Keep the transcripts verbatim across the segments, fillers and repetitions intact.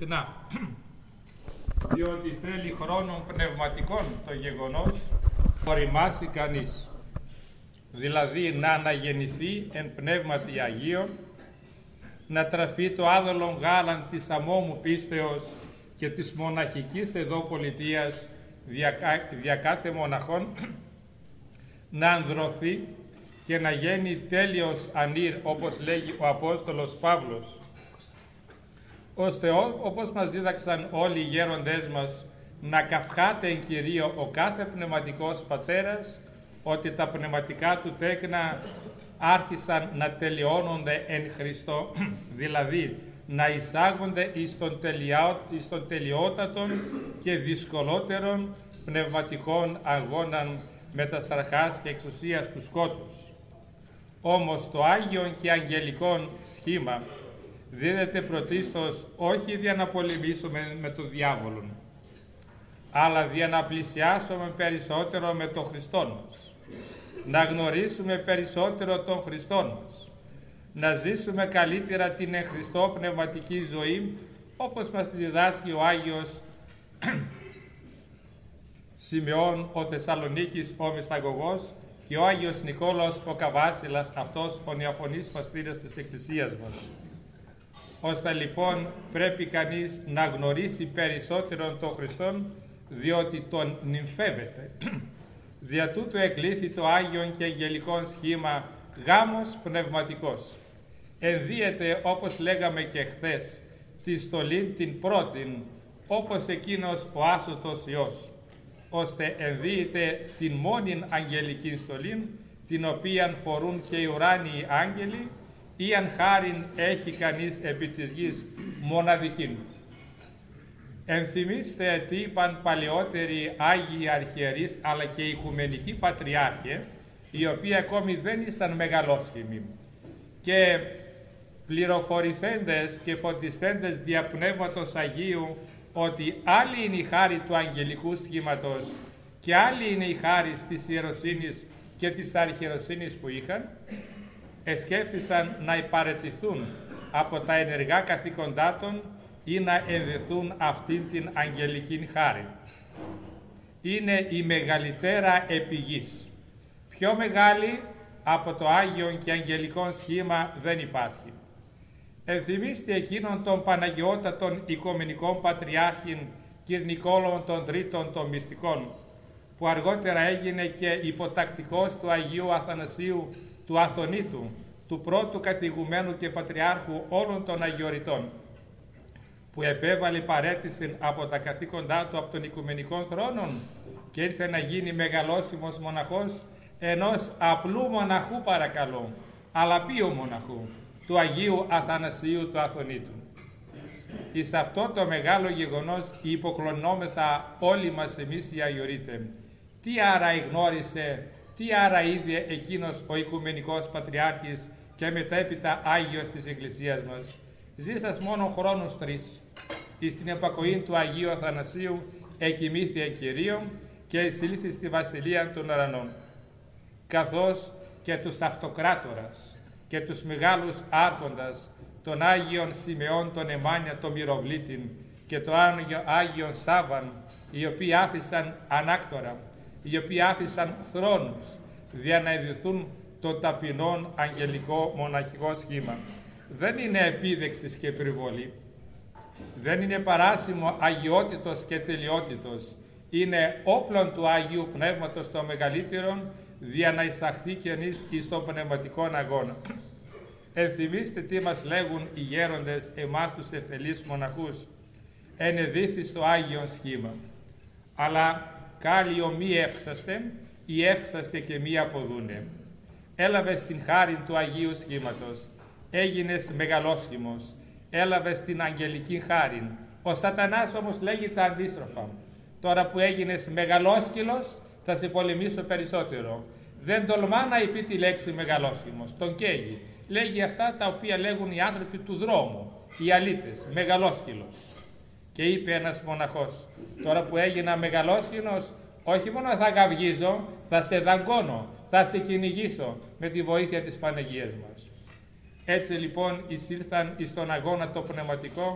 Να, διότι θέλει χρόνων πνευματικών το γεγονός οριμάσει κανείς, δηλαδή να αναγεννηθεί εν πνεύματι Αγίων, να τραφεί το άδολον γάλαν της αμόμου πίστεως και της μοναχικής εδώ πολιτείας δια, δια κάθε μοναχών, να ανδρωθεί και να γίνει τέλειος ανήρ, όπως λέγει ο Απόστολος Παύλος, ώστε όπως μας δίδαξαν όλοι οι γέροντές μας, να καυχάται εν Κυρίω ο κάθε πνευματικός πατέρας, ότι τα πνευματικά του τέκνα άρχισαν να τελειώνονται εν Χριστώ, δηλαδή να εισάγονται εις τον, τελειό, εις τον τελειότατον και δυσκολότερων πνευματικών αγώναν με τα σαρχάς και εξουσίας του σκότους. Όμως το Άγιον και Αγγελικόν σχήμα δίδεται πρωτίστως όχι για να πολεμήσουμε με τον διάβολο, αλλά για να πλησιάσουμε περισσότερο με τον Χριστό μας, να γνωρίσουμε περισσότερο τον Χριστό μας, να ζήσουμε καλύτερα την εν Χριστώ πνευματική ζωή, όπως μας διδάσκει ο Άγιος Σιμεών ο Θεσσαλονίκης ο Μυσταγωγός και ο Άγιος Νικόλαος ο Καβάσιλας, αυτός ο νεοφωνής παστήρας της Εκκλησίας μας. Ώστε λοιπόν πρέπει κανείς να γνωρίσει περισσότερον τον Χριστόν, διότι τον νυμφεύεται. Δια τούτου εκλήθη το Άγιον και Αγγελικόν σχήμα γάμος πνευματικός. Ενδύεται, όπως λέγαμε και χθες, τη στολή την πρώτην, όπως εκείνος ο άσωτος Υιός, ώστε ενδύεται την μόνην αγγελική στολή, την οποίαν φορούν και οι ουράνιοι άγγελοι, ή αν χάριν έχει κανείς επί της γης μοναδικήν. Ενθυμίστε τι είπαν παλαιότεροι Άγιοι Αρχιερείς αλλά και Οικουμενικοί Πατριάρχε, οι οποίοι ακόμη δεν ήσαν μεγαλόσχημοι, και πληροφορηθέντες και φωτιστέντες δια Πνεύματος Αγίου ότι άλλη είναι η χάρη του αγγελικού σχήματος και άλλη είναι η χάρη της ιεροσύνης και της αρχιεροσύνης που είχαν, εσκέφθησαν να υπαρετηθούν από τα ενεργά καθήκοντά των ή να ενδεθούν αυτήν την αγγελική χάρη. Είναι η μεγαλύτερα επί γης. Πιο μεγάλη από το Άγιον και Αγγελικόν σχήμα δεν υπάρχει. Ενθυμίστε εκείνον των Παναγιώτατων Οικομενικών Πατριάρχην κ. Νικόλαον των Τρίτων των Μυστικών, που αργότερα έγινε και υποτακτικός του Αγίου Αθανασίου του Αθωνίτου, του πρώτου καθηγουμένου και πατριάρχου όλων των Αγιοριτών, που επέβαλε παρέτηση από τα καθήκοντά του από τον Οικουμενικών θρόνων και ήρθε να γίνει μεγαλόσχημος μοναχός ενός απλού μοναχού, παρακαλώ, αλλά ποιου μοναχού, του Αγίου Αθανασίου του Αθωνίτου. Εις αυτό το μεγάλο γεγονός υποκλονόμεθα όλοι μας εμείς οι Αγιορείτες. Τι άρα εγνώρισε, τι άρα είδε εκείνος ο Οικουμενικός Πατριάρχης και μετέπειτα Άγιος της Εκκλησίας μας. Ζήσας μόνο χρόνους τρεις. Εις την επακοή του Αγίου Αθανασίου εκοιμήθη εν Κυρίω και εισήλθη στη Βασιλεία των Ουρανών, καθώς και τους αυτοκράτορας και τους μεγάλους άρχοντας, τον Άγιον Σιμεών τον Εμάνια τον Μυροβλήτην και τον Άγιο, Άγιον Σάββαν, οι οποίοι άφησαν ανάκτορα, οι οποίοι άφησαν θρόνους, για να ειδηθούν το ταπεινόν αγγελικό μοναχικό σχήμα. Δεν είναι επίδεξης και περιβολή, δεν είναι παράσημο αγιότητος και τελειότητος, είναι όπλον του Αγίου Πνεύματος των μεγαλύτερων, για να εισαχθεί κανείς εις τον πνευματικών αγώνα. Ενθυμίστε τι μας λέγουν οι γέροντες εμάς τους ευτελείς μοναχούς. Ενεδίθη στο Άγιον σχήμα, αλλά κάλλιο μη εύξαστε ή εύξαστε και μη αποδούνε. Έλαβες την χάρη του Αγίου σχήματος, έγινες μεγαλόσχημος, έλαβες την αγγελική χάρη. Ο Σατανάς όμως λέγει τα αντίστροφα. Τώρα που έγινες μεγαλόσκυλος θα σε πολεμήσω περισσότερο. Δεν τολμά να είπε τη λέξη μεγαλόσχημος, τον καίγει. Λέγει αυτά τα οποία λέγουν οι άνθρωποι του δρόμου, οι αλήτες, μεγαλόσκυλος. Και είπε ένας μοναχός, τώρα που έγινα μεγαλόσχυλος, όχι μόνο θα γαυγίζω, θα σε δαγκώνω, θα σε κυνηγήσω με τη βοήθεια της Παναγίας μας. Έτσι λοιπόν εισήλθαν εις τον αγώνα το πνευματικό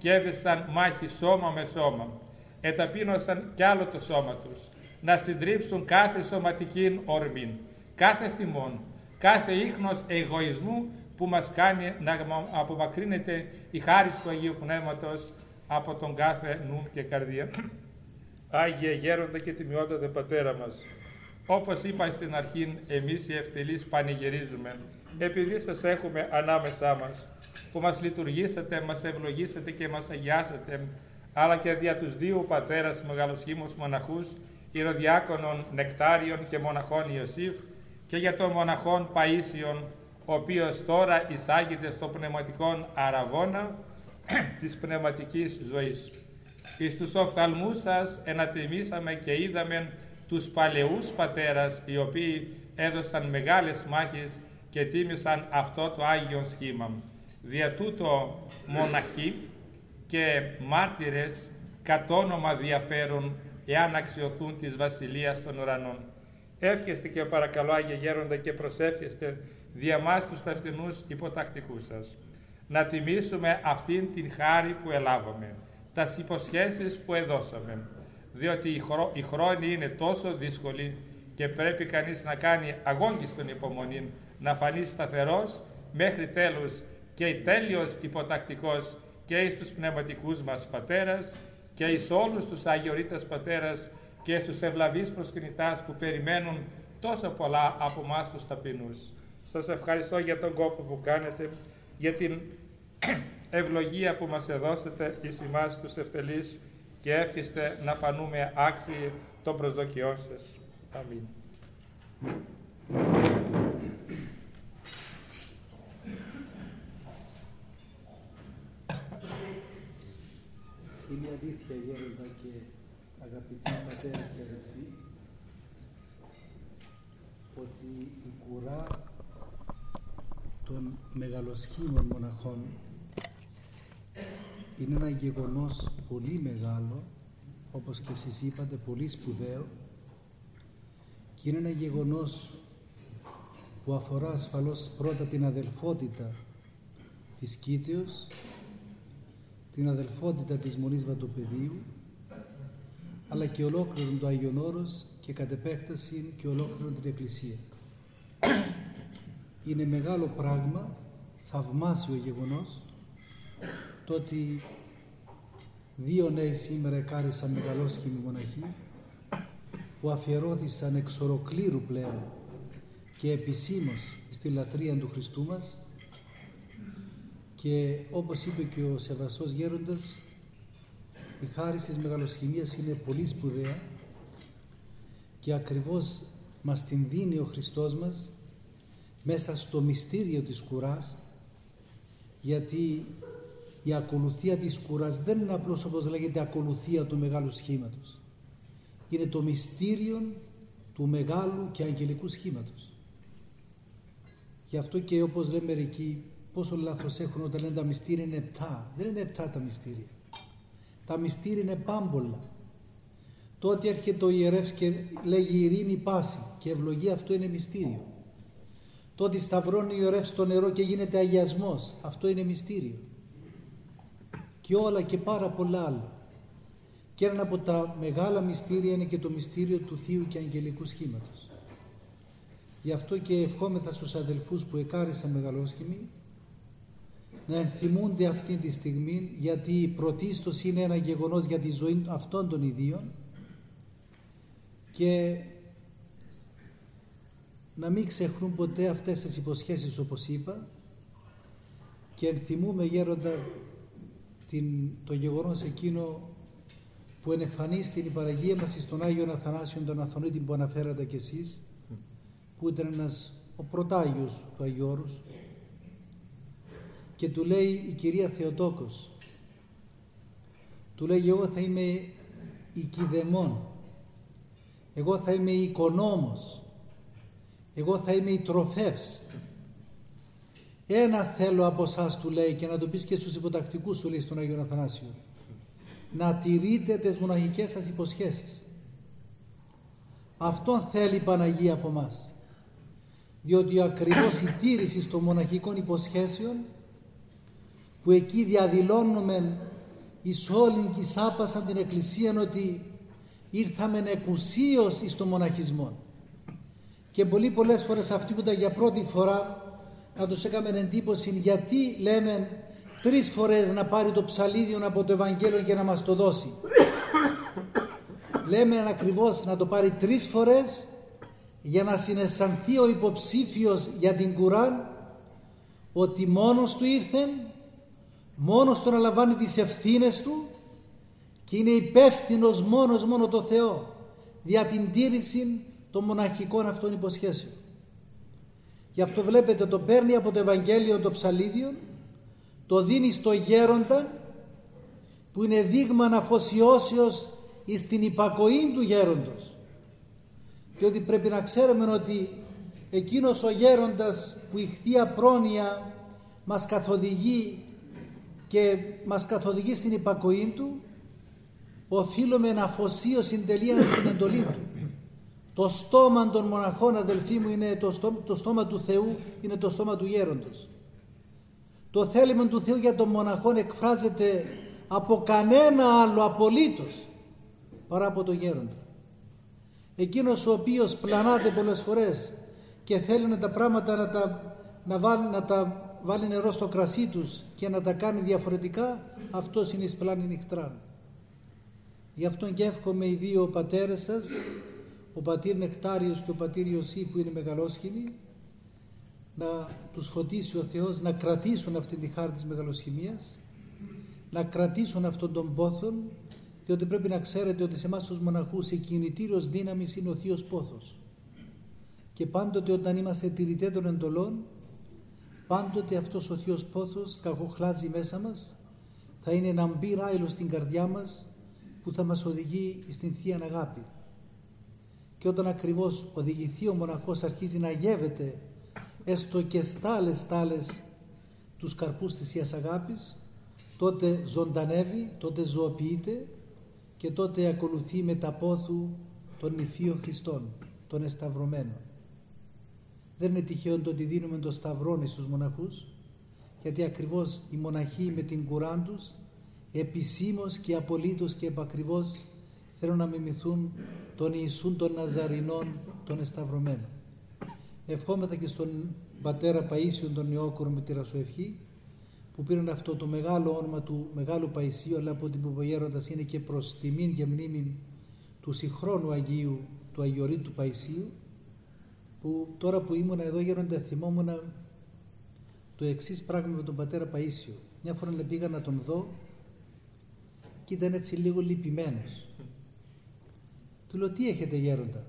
και έδεσαν μάχη σώμα με σώμα. Εταπείνωσαν κι άλλο το σώμα τους, να συντρίψουν κάθε σωματική ορμήν, κάθε θυμόν, κάθε ίχνος εγωισμού που μας κάνει να απομακρύνεται η χάρις του Αγίου Πνεύματος από τον κάθε νου και καρδία. Άγιε Γέροντα και τιμιότατε Πατέρα μας, όπως είπα στην αρχή, εμείς οι ευτελείς πανηγυρίζουμε, επειδή σας έχουμε ανάμεσά μας, που μας λειτουργήσατε, μας ευλογήσατε και μας αγιάσατε, αλλά και δια τους δύο πατέρας μεγαλοσχήμους μοναχούς, Ηρωδιάκονων Νεκτάριων και μοναχών Ιωσήφ, και για τον μοναχόν Παΐσιον, ο οποίος τώρα εισάγεται στο πνευματικό αραβόνα της πνευματικής ζωής. Εις τους οφθαλμούς σας ενατιμήσαμε και είδαμε τους παλαιούς πατέρας, οι οποίοι έδωσαν μεγάλες μάχες και τίμησαν αυτό το Άγιον σχήμα. Δια τούτο μοναχοί και μάρτυρες κατ' όνομα διαφέρουν, εάν αξιωθούν της Βασιλείας των Ουρανών. Εύχεστε και παρακαλώ, Άγιε Γέροντα, και προσεύχεστε δια μας τους ταυτινούς υποτακτικούς σας, να τιμήσουμε αυτήν την χάρη που ελάβαμε, τας υποσχέσεις που εδώσαμε, διότι η, χρό, η χρόνη είναι τόσο δύσκολη και πρέπει κανείς να κάνει αγόγγιστον υπομονή, να φανεί σταθερός μέχρι τέλους και τέλειος υποτακτικός και εις τους πνευματικούς μας πατέρας και εις όλους τους αγιορείτες πατέρας και στους ευλαβείς προσκυνητάς που περιμένουν τόσο πολλά από εμάς τους ταπεινούς. Σας ευχαριστώ για τον κόπο που κάνετε, για την ευλογία που μας εδώσετε εις εμάς τους ευτελείς, και εύχεστε να φανούμε άξιοι των προσδοκιών σας. Αμήν. Είναι αλήθεια, Γέροντα και αγαπητοί πατέρες και αδελφοί, ότι η κουρά των μεγαλοσχήμων μοναχών είναι ένα γεγονός πολύ μεγάλο, όπως και εσείς είπατε, πολύ σπουδαίο, και είναι ένα γεγονός που αφορά ασφαλώς πρώτα την αδελφότητα της Κήτεως, την αδελφότητα της Μονής Βατοπεδίου, αλλά και ολόκληρον το Άγιον Όρος και κατ' επέκταση και ολόκληρον την Εκκλησία. Είναι μεγάλο πράγμα, θαυμάσιο γεγονός, το ότι δύο νέοι σήμερα εκάρισαν μεγαλόσχημοι μοναχοί, που αφιερώθησαν εξ οροκλήρου πλέον και επισήμως στη λατρεία του Χριστού μας, και όπως είπε και ο Σεβαστός Γέροντας, η χάρις της μεγαλοσχημίας είναι πολύ σπουδαία και ακριβώς μας την δίνει ο Χριστός μας μέσα στο μυστήριο της κουράς, γιατί η ακολουθία της κουράς δεν είναι απλώς, όπως λέγεται, ακολουθία του μεγάλου σχήματος. Είναι το μυστήριο του μεγάλου και αγγελικού σχήματος. Γι' αυτό και όπως λέμε μερικοί, πόσο λάθος έχουν όταν λένε τα μυστήρια είναι επτά. Δεν είναι επτά τα μυστήρια. Τα μυστήρια είναι πάμπολα. Το ότι έρχεται ο ιερεύς και λέγει ειρήνη πάση και ευλογία, αυτό είναι μυστήριο. Το ότι σταυρώνει ο ιερεύς στο νερό και γίνεται αγιασμός, αυτό είναι μυστήριο. Και όλα και πάρα πολλά άλλα. Και ένα από τα μεγάλα μυστήρια είναι και το μυστήριο του Θείου και Αγγελικού Σχήματος. Γι' αυτό και ευχόμεθα στους αδελφούς που εκάρισαν μεγαλόσχημοι να ενθυμούνται αυτή τη στιγμή, γιατί πρωτίστως είναι ένα γεγονός για τη ζωή αυτών των ιδίων, και να μην ξεχνούν ποτέ αυτές τις υποσχέσεις, όπως είπα, και ενθυμούμε, Γέροντα, την, το γεγονός εκείνο που ενεφανίστηκε η Παναγία μας στον Άγιον Αθανάσιον τον Αθωνίτη που αναφέρατε κι εσείς, που ήταν ένας ο πρωτάγιος του Αγίου Όρους, και του λέει η κυρία Θεοτόκος, του λέει, εγώ θα είμαι η Κηδεμόν, εγώ θα είμαι η Οικονόμος, εγώ θα είμαι η Τροφεύς. Ένα θέλω από εσάς, του λέει, και να το πεις και στους υποτακτικούς, σου λέει στον Άγιον Αθανάσιο, να τηρείτε τις μοναχικές σας υποσχέσεις. Αυτόν θέλει η Παναγία από μας, διότι ακριβώς η τήρηση των μοναχικών υποσχέσεων, που εκεί διαδηλώνουμε εις όλην και εις άπασαν την Εκκλησίαν ότι ήρθαμεν εκουσίως εις το μοναχισμό. Και πολλοί πολλές φορές αυτοί που ήταν για πρώτη φορά να τους έκαμε εντύπωση γιατί λέμε τρεις φορές να πάρει το ψαλίδιο από το Ευαγγέλιο και να μας το δώσει. Λέμε ακριβώς να το πάρει τρεις φορές για να συναισθανθεί ο υποψήφιος για την Κουράν ότι μόνος του ήρθεν, μόνος του αναλαμβάνει τις ευθύνες του και είναι υπεύθυνος μόνος μόνο το Θεό για την τήρηση των μοναχικών αυτών υποσχέσεων. Γι' αυτό βλέπετε το παίρνει από το Ευαγγέλιο το ψαλίδιο, το δίνει στο γέροντα που είναι δείγμα αφοσιώσεως εις την υπακοή του γέροντος. Διότι πρέπει να ξέρουμε ότι εκείνος ο γέροντας που η Θεία Πρόνοια μας καθοδηγεί και μας καθοδηγεί στην υπακοή του, οφείλουμε να αφοσίωση τελεία στην εντολή του. Το στόμα των μοναχών, αδελφοί μου, είναι το στόμα, το στόμα του Θεού, είναι το στόμα του γέροντος. Το θέλημα του Θεού για τον μοναχόν εκφράζεται από κανένα άλλο απολύτως παρά από το γέροντα. Εκείνος ο οποίος πλανάται πολλές φορές και θέλει να τα πράγματα να τα, να βάλει, να τα βάλει νερό στο κρασί τους και να τα κάνει διαφορετικά, αυτός είναι εις πλάνη νυχτράν. Γι' αυτό και εύχομαι οι δύο πατέρες σας, ο πατήρ Νεκτάριος και ο πατήρ Ιωσή που είναι μεγαλόσχημοι, να τους φωτίσει ο Θεός να κρατήσουν αυτή τη χάρη της μεγαλοσχημίας, να κρατήσουν αυτόν τον πόθον, διότι πρέπει να ξέρετε ότι σε εμάς τους μοναχούς η κινητήριος δύναμης είναι ο Θείος Πόθος. Και πάντοτε όταν είμαστε τηρητές των εντολών, πάντοτε αυτός ο Θείος Πόθος κακοχλάζει μέσα μας, θα είναι ένα μπυρ άειλο στην καρδιά μας που θα μας οδηγεί στην Θεία Αγάπη. Και όταν ακριβώς οδηγηθεί ο μοναχός αρχίζει να γεύεται έστω και στάλες στάλες τους καρπούς της Θείας Αγάπης, τότε ζωντανεύει, τότε ζωοποιείται και τότε ακολουθεί με τα πόθου των νηφίων Χριστών, των εσταυρωμένων. Δεν είναι τυχαίο το ότι δίνουμε το σταυρόνι στους μοναχούς, γιατί ακριβώς οι μοναχοί με την Κουράν τους επισήμως και απολύτως και επακριβώς θέλουν να μιμηθούν τον Ιησούν των Ναζαρινών των εσταυρωμένων. Ευχόμεθα και στον πατέρα Παΐσιον τον Νεόκορο με τη Ρασοευχή, που πήραν αυτό το μεγάλο όνομα του Μεγάλου Παϊσίου, αλλά από την που γέροντας είναι και προς τιμήν και μνήμην του συγχρόνου Αγίου, του Αγιορείτου Παϊσίου, που τώρα που ήμουν εδώ γέροντα θυμόμουν το εξής πράγμα με τον πατέρα Παΐσιο. Μια φορά πήγα να τον δω και ήταν έτσι λίγο λυπημένος. Του λέω, τι έχετε γέροντα?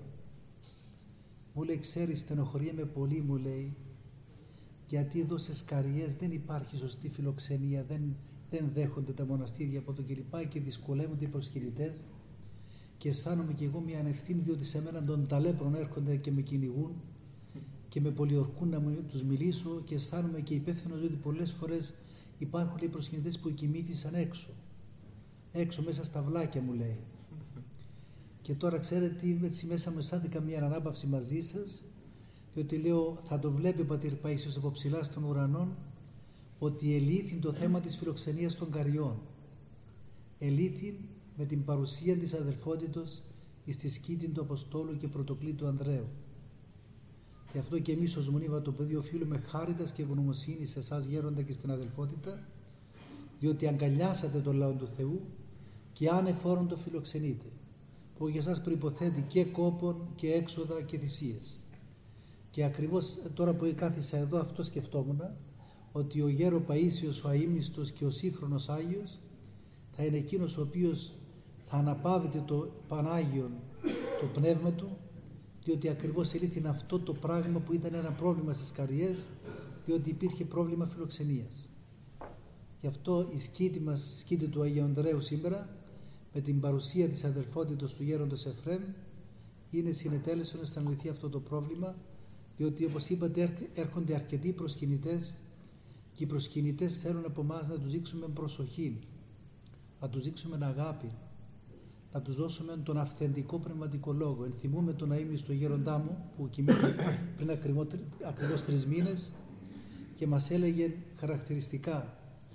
Μου λέει, ξέρεις, στενοχωριέμαι πολύ, μου λέει, γιατί εδώ σε Σκαριές δεν υπάρχει σωστή φιλοξενία, δεν, δεν δέχονται τα μοναστήρια από το κλπ. Και δυσκολεύονται οι προσκυνητές και αισθάνομαι και εγώ μια ανευθύνη, διότι σε μένα των ταλέπρων έρχονται και με κυνηγούν και με πολιορκούν να μου, τους μιλήσω, και αισθάνομαι και υπεύθυνος, διότι πολλές φορές υπάρχουν οι προσκυνητές που κοιμήθησαν έξω, έξω μέσα στα βλάκια, μου λέει. Και τώρα ξέρετε, έτσι μέσα μου αισθάνθηκα μια ανάπαυση μαζί σας, διότι λέω, θα το βλέπει ο πατήρ Παΐσιος από ψηλά στον ουρανό, ότι ελήθην το θέμα της φιλοξενίας των Καριών. Ελήθην με την παρουσία της αδελφότητος εις τη σκήτη του Αποστόλου και Πρωτοκλήτου Ανδρέου. Γι' αυτό και εμείς ως Μονίβα το παιδί οφείλουμε χάριτας και ευγνωμοσύνη σε εσάς γέροντα και στην αδελφότητα, διότι αγκαλιάσατε τον λαό του Θεού και άνεφόρον το φιλοξενείτε, που για εσάς προϋποθέτει και κόπον και έξοδα και θυσίες. Και ακριβώς τώρα που κάθισα εδώ, αυτό σκεφτόμουν, ότι ο γέρο Παΐσιος, ο αείμνηστος και ο σύγχρονος Άγιος θα είναι εκείνος ο οποίος θα αναπαύεται το Πανάγιον, το πνεύμα του, διότι ακριβώς ελήφθη αυτό το πράγμα που ήταν ένα πρόβλημα στις Καριές, διότι υπήρχε πρόβλημα φιλοξενίας. Γι' αυτό η σκήτη μας, η σκήτη του Αγίου Ανδρέου σήμερα, με την παρουσία της αδελφότητος του γέροντος Εφραίμ, είναι συνετέλεσον να λυθεί αυτό το πρόβλημα, διότι όπως είπατε έρχονται αρκετοί προσκυνητές και οι προσκυνητές θέλουν από εμάς να τους δείξουμε προσοχή, να τους δείξουμε αγάπη, να τους δώσουμε τον αυθεντικό πνευματικό λόγο. Ενθυμούμε τον αείμνηστο γέροντά μου που κοιμήθηκε πριν ακριβώς τρεις μήνες και μας έλεγε χαρακτηριστικά,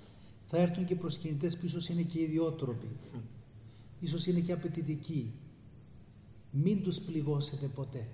θα έρθουν και προσκυνητές που ίσως είναι και ιδιότροποι, ίσως είναι και απαιτητικοί. Μην τους πληγώσετε ποτέ.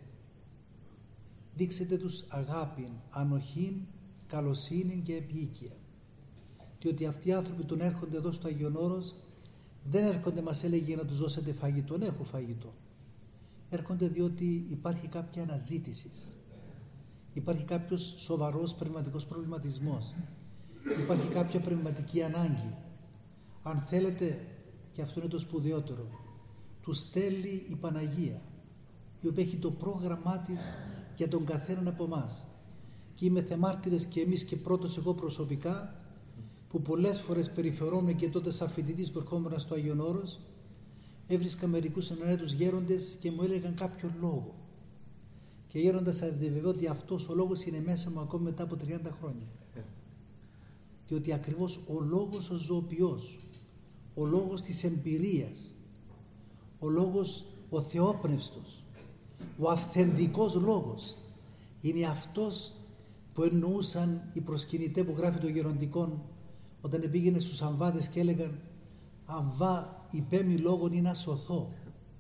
Δείξετε τους αγάπην, ανοχήν, καλοσύνη και επίοικια. Διότι αυτοί οι άνθρωποι τον έρχονται εδώ στο Άγιον Όρος, δεν έρχονται, μας έλεγε, να τους δώσετε φαγητό. Έχουν φαγητό. Έρχονται διότι υπάρχει κάποια αναζήτηση. Υπάρχει κάποιος σοβαρός πνευματικός προβληματισμός. Υπάρχει κάποια πνευματική ανάγκη. Αν θέλετε, και αυτό είναι το σπουδαιότερο, τους στέλνει η Παναγία, η οποία έχει το πρόγραμμά της για τον καθέναν από εμάς. Και είμαι θεμάρτυρες και εμείς και πρώτος εγώ προσωπικά, που πολλές φορές περιφερόμαι και τότε σαν φοιτητής που ερχόμουν στο Άγιον Όρος, έβρισκα μερικούς εννέα γέροντες και μου έλεγαν κάποιο λόγο. Και γέροντα, σας διαβεβαιώ ότι αυτός ο λόγος είναι μέσα μου ακόμη μετά από τριάντα χρόνια. Διότι ακριβώς ο λόγος ο ζωοποιός, ο λόγος της εμπειρίας, ο λόγος ο θεόπνευστος, ο αυθεντικός λόγος, είναι αυτός που εννοούσαν οι προσκυνητές που γράφει των γεροντικών όταν πήγαινε στους αμβάδες και έλεγαν «Αμβά, υπέμει λόγον ή να σωθώ».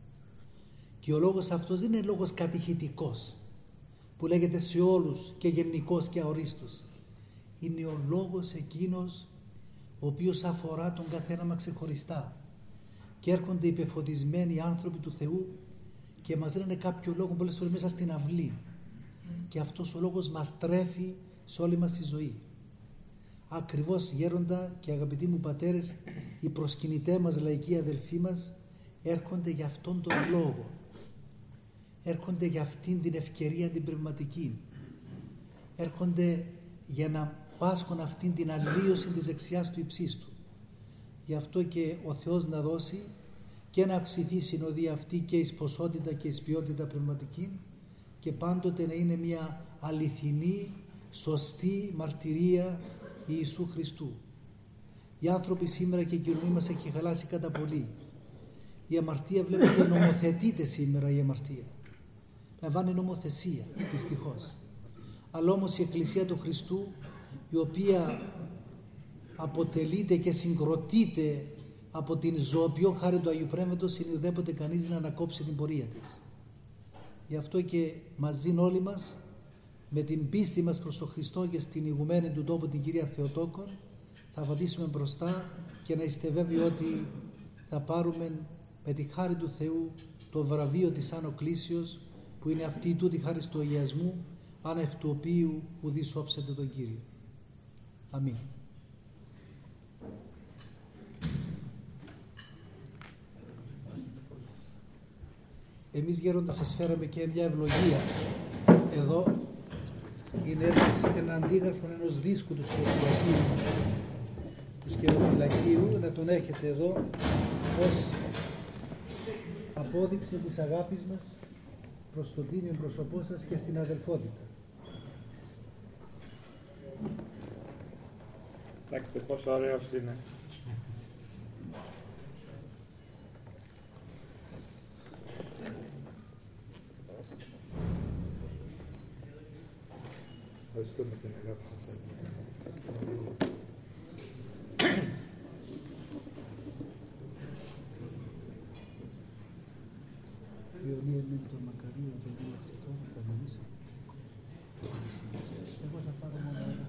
Και ο λόγος αυτός δεν είναι λόγος κατηχητικός που λέγεται σε όλους και γενικός και αορίστος. Είναι ο λόγος εκείνος ο οποίος αφορά τον καθένα μας ξεχωριστά. Και έρχονται οι πεφωτισμένοι άνθρωποι του Θεού και μας λένε κάποιο λόγο πολλές φορές μέσα στην αυλή. Και αυτός ο λόγος μας τρέφει σε όλη μας τη ζωή. Ακριβώς, γέροντα και αγαπητοί μου πατέρες, οι προσκυνητές μας, λαϊκοί αδελφοί μας, έρχονται για αυτόν τον λόγο. Έρχονται για αυτήν την ευκαιρία την πνευματική. Έρχονται για να πάσχουν αυτήν την αλλίωση της δεξιάς του υψίστου. Γι' αυτό και ο Θεός να δώσει και να αυξηθεί η συνοδεία αυτή και εις ποσότητα και εις ποιότητα πνευματική και πάντοτε να είναι μια αληθινή, σωστή μαρτυρία Ιησού Χριστού. Οι άνθρωποι σήμερα και η κοινωνία μας έχει χαλάσει κατά πολύ. Η αμαρτία, βλέπετε, νομοθετείται σήμερα η αμαρτία. Λαμβάνει νομοθεσία, δυστυχώς. Αλλά όμως η Εκκλησία του Χριστού, η οποία αποτελείται και συγκροτείται από την ζωοποιό χάρη του Αγίου Πνεύματος, είναι ουδέποτε κανείς να ανακόψει την πορεία της. Γι' αυτό και μαζί όλοι μας, με την πίστη μας προς τον Χριστό και στην ηγουμένη του τόπου την Κυρία Θεοτόκον, θα βαδίσουμε μπροστά και να είστε βέβαιοι ότι θα πάρουμε με τη χάρη του Θεού το βραβείο της Άνω Κλήσεως, που είναι αυτή τούτη χάρη του αγιασμού, άνευ του οποίου ουδείς όψετε τον Κύριο. Αμήν. Εμείς, γέροντας, σας φέραμε και μια ευλογία. Εδώ είναι ένας, ένα αντίγραφο ενός δίσκου του σκεροφυλακίου, του σκεροφυλακίου, να τον έχετε εδώ ως απόδειξη της αγάπης μας προς το τίμιο πρόσωπό σας και στην αδελφότητα. Κοιτάξτε πόσο ωραίος είναι. Ευχαριστούμε την αγάπη σας. Ιωνία με το μακαρίο και δύο αυτό τα μιλήσα. Εγώ θα πάρω μόνο ένα.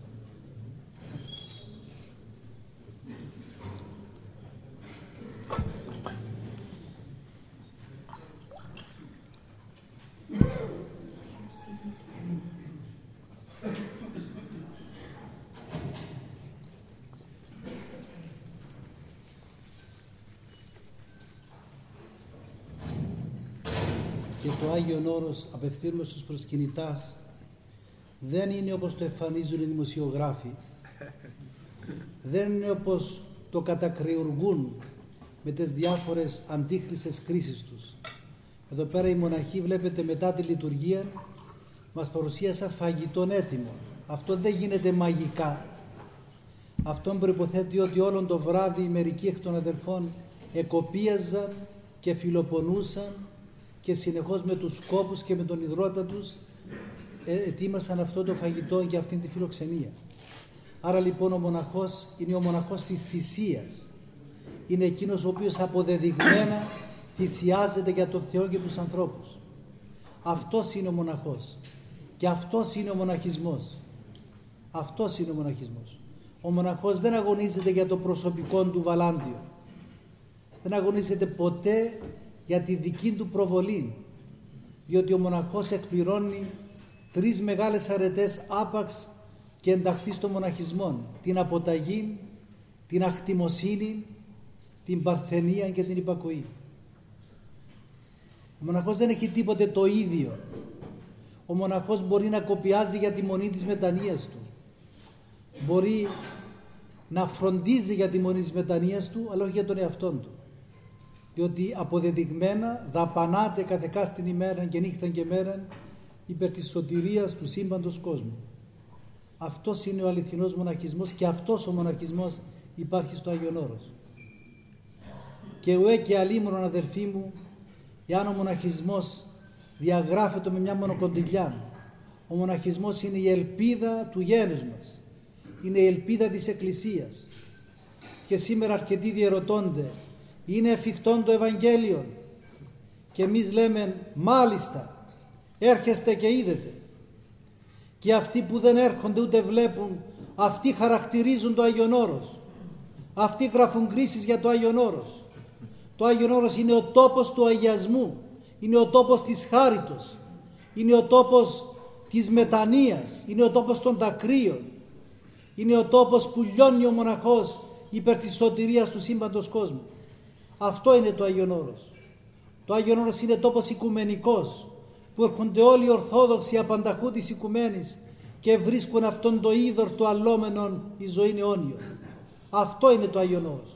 Και το Άγιον Όρος απευθύνουμε στους προσκυνητάς δεν είναι όπως το εμφανίζουν οι δημοσιογράφοι, δεν είναι όπως το κατακριουργούν με τις διάφορες αντίχρηστες κρίσεις τους. Εδώ πέρα οι μοναχοί, βλέπετε, μετά τη λειτουργία μας παρουσίασαν φαγητόν έτοιμο. Αυτό δεν γίνεται μαγικά. Αυτό προϋποθέτει ότι όλον το βράδυ μερικοί εκ των αδελφών εκοπίαζαν και φιλοπονούσαν και συνεχώς με τους σκόπους και με τον υδρότα τους ετοίμασαν αυτό το φαγητό για αυτήν τη φιλοξενία. Άρα λοιπόν ο μοναχός είναι ο μοναχός της θυσίας. Είναι εκείνος ο οποίος αποδεδειγμένα θυσιάζεται για τον Θεό και τους ανθρώπους. Αυτός είναι ο μοναχός. Και αυτός είναι ο μοναχισμός. Αυτός είναι ο μοναχισμός. Ο μοναχός δεν αγωνίζεται για το προσωπικό του βαλάντιο. Δεν αγωνίζεται ποτέ για τη δική του προβολή. Διότι ο μοναχός εκπληρώνει τρεις μεγάλες αρετές άπαξ και ενταχθεί στο μοναχισμό. Την αποταγή, την αχτιμοσύνη, την παρθενία και την υπακοή. Ο μοναχός δεν έχει τίποτε το ίδιο. Ο μοναχός μπορεί να κοπιάζει για τη μονή της μετανοίας του. Μπορεί να φροντίζει για τη μονή της μετανοίας του, αλλά όχι για τον εαυτόν του. Διότι αποδεδειγμένα δαπανάται καθεκά στην ημέρα και νύχτα και μέρα υπέρ της σωτηρίας του σύμπαντος κόσμου. Αυτός είναι ο αληθινός μοναχισμός και αυτός ο μοναχισμός υπάρχει στο Άγιον Όρος. Και ουέ και αλίμονον αδελφοί μου, εάν ο μοναχισμός διαγράφεται με μια μονοκοντιλιά, ο μοναχισμός είναι η ελπίδα του γένους μας, είναι η ελπίδα της Εκκλησίας. Και σήμερα αρκετοί διερωτώνται, είναι εφικτόν το Ευαγγέλιο? Και εμείς λέμε, μάλιστα, έρχεστε και είδετε. Και αυτοί που δεν έρχονται ούτε βλέπουν, αυτοί χαρακτηρίζουν το Άγιον Όρος. Αυτοί γράφουν κρίσεις για το Άγιον Όρος. Το Άγιον Όρος είναι ο τόπος του αγιασμού, είναι ο τόπος της χάριτος, είναι ο τόπος της μετανοίας, είναι ο τόπος των δακρύων, είναι ο τόπος που λιώνει ο μοναχός υπέρ της σωτηρίας του σύμπαντος κόσμου. Αυτό είναι το Άγιον Όρος. Το Άγιον Όρος είναι τόπος οικουμενικός, που έρχονται όλοι οι Ορθόδοξοι απανταχού της οικουμένης και βρίσκουν αυτόν το είδωρ του αλλόμενον η ζωή αιώνιο. Αυτό είναι το Άγιον Όρος.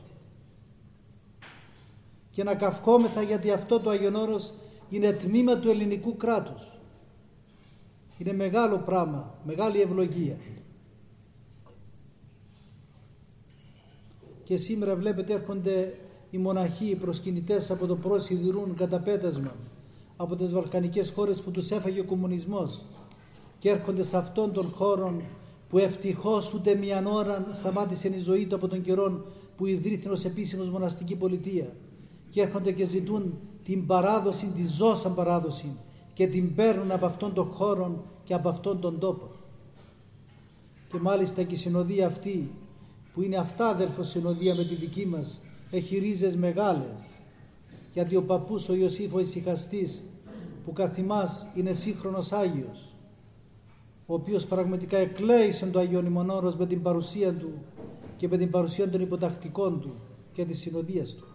Και να καυχόμεθα γιατί αυτό το Άγιον Όρος είναι τμήμα του ελληνικού κράτους. Είναι μεγάλο πράγμα, μεγάλη ευλογία. Και σήμερα βλέπετε έρχονται οι μοναχοί, οι προσκυνητές από το Πρός Σιδηρούν κατά πέτασμα, από τις βαλκανικές χώρες που τους έφαγε ο κομμουνισμός, και έρχονται σε αυτόν τον χώρο που ευτυχώς ούτε μιαν ώρα σταμάτησε η ζωή του από τον καιρό που ιδρύθηκε ως επίσημος μοναστική πολιτεία, και έρχονται και ζητούν την παράδοση, τη ζώσαν παράδοση, και την παίρνουν από αυτόν τον χώρο και από αυτόν τον τόπο. Και μάλιστα και η συνοδεία αυτή, που είναι αυτάδελφος συνοδεία με τη δική μας, έχει ρίζες μεγάλες, γιατί ο παππούς ο Ιωσήφ ο Ησυχαστής, που καθημάς είναι σύγχρονος Άγιος, ο οποίος πραγματικά εκλέησε το Αγιον Όρος με την παρουσία του και με την παρουσία των υποτακτικών του και της συνοδείας του.